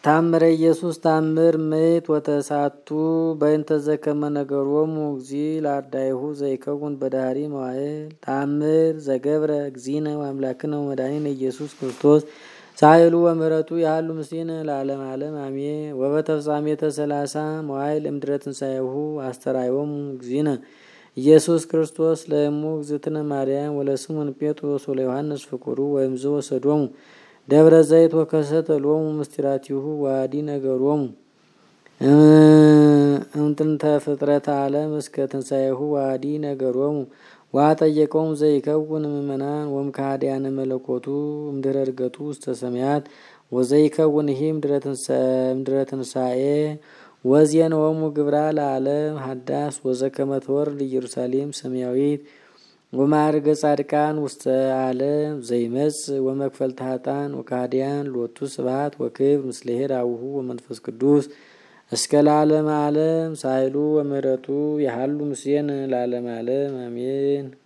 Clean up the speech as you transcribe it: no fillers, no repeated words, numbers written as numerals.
ታምረ ኢየሱስ ታምር ምት ወተሳቱ በእንተ ዘከመ ነገሮሙ እግዚእ ለአርዳኢሁ ዘይከውን በዳህሪ መዋዕል ታምር ዘገብረ እግዚእነ ወአምላክነ ወመድኃኒነ ኢየሱስ ክርስቶስ ሳይሉ ወምሕረቱ ያህሉ ምስሌነ ለዓለመ ዓለም አሜን። ወበተፍጻሜተ 30 መዋዕል እምድኅረ ትንሣኤሁ አስተርአዮሙ እግዚእነ ኢየሱስ ክርስቶስ ለእሙ እግዝእትነ ማርያም ወለስምዖን ጴጥሮስ ወለዮሐንስ ፍቁሩ ወእምዝ ወሰዶሙ ደብረ ዘይት ወከሰተ ሎሙ ምስጢራቲሁ ዋዲ ነገሮሙ እምጥንተ ፍጥረተ ዓለም እስከ ትንሣኤሁ ዋዲ ነገሮሙ ወአጠየቆሙ ዘይከውን ምእመናን ወእምከሃዲያነ መለኮቱ እምድኅረ ዕርገቱ ውስተ ሰማያት ወዘይከውንሂ እምድኅረ ትንሣኤ ወዜነዎሙ ግብራ ለዓለም ሀዳስ ወዘከመ ትወርድ ኢየሩሳሌም ሰማያዊት ወማዕርገ ጻድቃን ውስተ ዓለም ዘይመጽእ ወመክፈልተ ኃጥአን ወከሃዲያን ሎቱ ስብሐት ወክብር ምስለ ኄር አቡሁ ወመንፈስ ቅዱስ እስከ ለዓለመ ዓለም ሳይሉ ወምሕረቱ ያህሉ ምስሌነ ለዓለመ ዓለም አሜን።